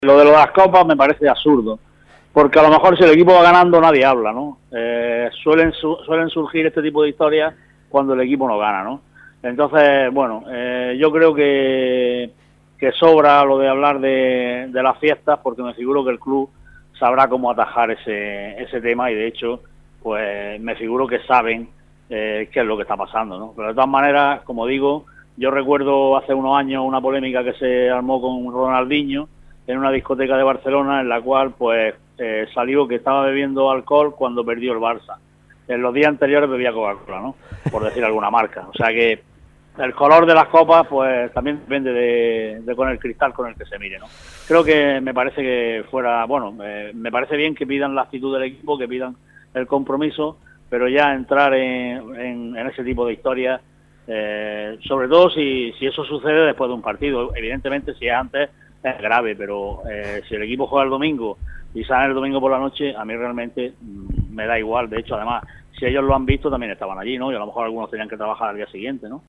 Lo de las copas me parece absurdo, porque a lo mejor si el equipo va ganando nadie habla, ¿no? Suelen surgir este tipo de historias cuando el equipo no gana, ¿no? Entonces, bueno, yo creo que sobra lo de hablar de las fiestas, porque me figuro que el club sabrá cómo atajar ese tema y de hecho, pues me figuro que saben qué es lo que está pasando, ¿no? Pero de todas maneras, como digo, yo recuerdo hace unos años una polémica que se armó con Ronaldinho en una discoteca de Barcelona, en la cual pues salió que estaba bebiendo alcohol cuando perdió el Barça. En los días anteriores bebía Coca-Cola, ¿no? Por decir alguna marca. O sea que el color de las copas pues también depende de con el cristal con el que se mire, ¿no? Creo que me parece que fuera, bueno, me parece bien que pidan la actitud del equipo, que pidan el compromiso, pero ya entrar en ese tipo de historias, sobre todo si eso sucede después de un partido. Evidentemente, si es antes, es grave, pero si el equipo juega el domingo y sale el domingo por la noche, a mí realmente me da igual. De hecho, además, si ellos lo han visto, también estaban allí, ¿no? Y a lo mejor algunos tenían que trabajar al día siguiente, ¿no?